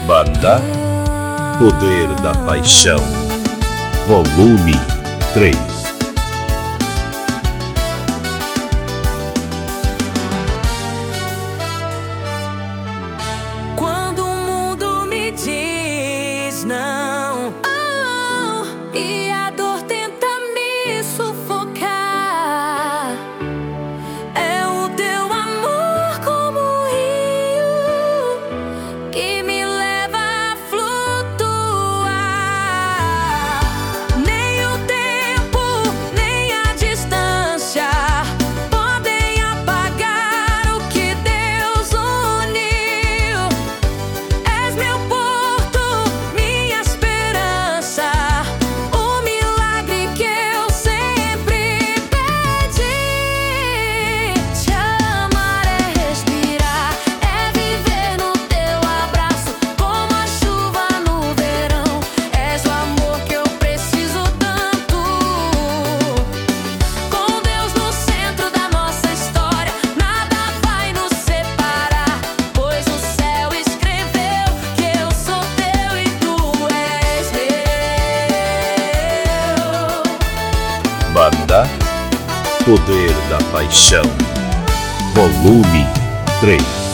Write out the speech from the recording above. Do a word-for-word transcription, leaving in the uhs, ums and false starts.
Banda Poder da Paixão, volume três. Quando o mundo me diz não, oh, e a dor tenta me sufocar, é o teu amor como um rio que me leva a flutuar. Nem o tempo, nem a distância podem apagar o que Deus uniu. És meu porto, minha esperança, o milagre que eu sempre pedi. Te amar é respirar, é viver no teu abraço, como a chuva no verão. És o amor que eu preciso tanto. Com Deus no centro da nossa história, nada vai nos separar, pois o céu escreveu que eu sou teu e tu és meu. Banda Poder da Paixão, volume três.